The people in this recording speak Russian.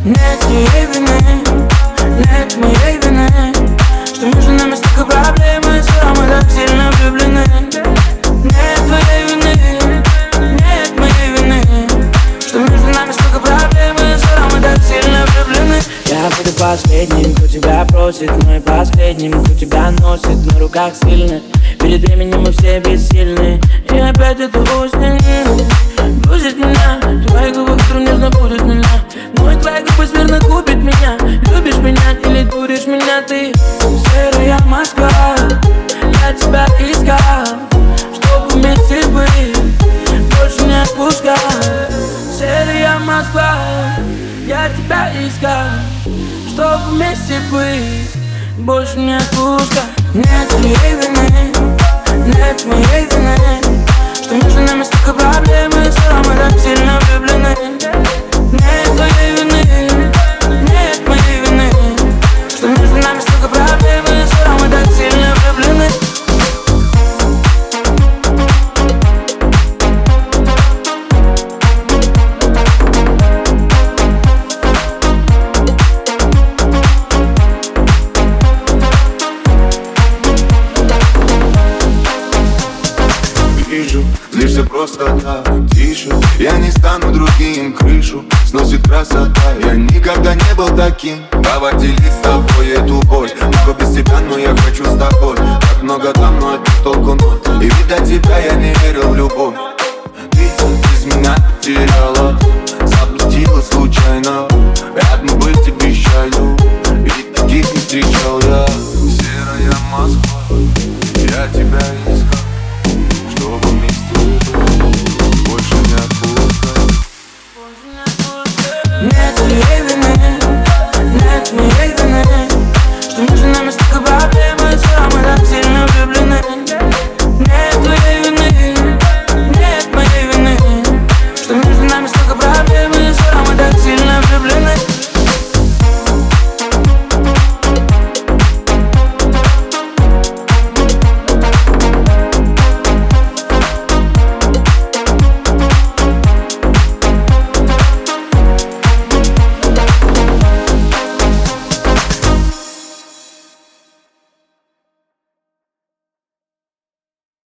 Нет твоей вины, нет моей вины, что между нами столько проблем, и все равно мы так сильно влюблены. Нет твоей вины, нет моей вины, что между нами столько проблем, и все равно мы так сильно влюблены. Я буду последним, кто тебя просит, но и последним, кто тебя носит на руках сильных. Перед временем мы все бессильны, и опять это осень грузит меня. Твои губы вдруг нежно будут меня, но и твои губы сверно купит меня. Любишь меня или дуришь меня ты? Серая Москва, я тебя искал, чтобы вместе быть, больше не отпускал. Серая Москва, я тебя искал, чтобы вместе быть, больше не отпускал. Нет твоей вины, нет моей вины, что между нами столько проблем, и все равно мы так сильно влюблены. Нет твоей вины, нет моей вины, что между нами столько проблем, и все равно мы так сильно влюблены. Злишься просто так, тише. Я не стану другим, крышу сносит красота. Я никогда не был таким. Давай делить с тобой эту боль. Много без тебя, но я хочу с тобой. Так много там, но от них толку ноль. И видать тебя я не верил в любовь. Ты без меня потеряла, заблудила случайно. Рядом быть обещаю, ведь таких не встречал я. Серая Москва, я тебя